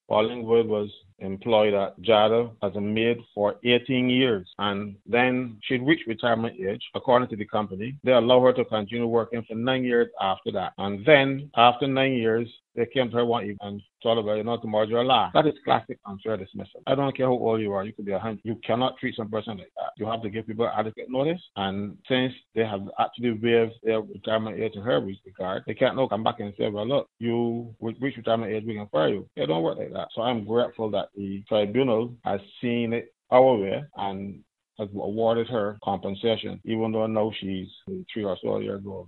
Pauline Wood was employed at JADA as a maid for 18 years. And then she reached retirement age, according to the company. They allowed her to continue working for 9 years after that. And then, after 9 years, they came to her one evening and told her, tomorrow's your last. That is classic unfair dismissal. I don't care how old you are. You could be 100. You cannot treat some person like that. You have to give people adequate notice. And since they have actually waived their retirement age in her regard, they can't now come back and say, well, look, you reach retirement age, we can fire you. It don't work like that. So I'm grateful that the tribunal has seen it our way and has awarded her compensation, even though now she's 3 or so years old.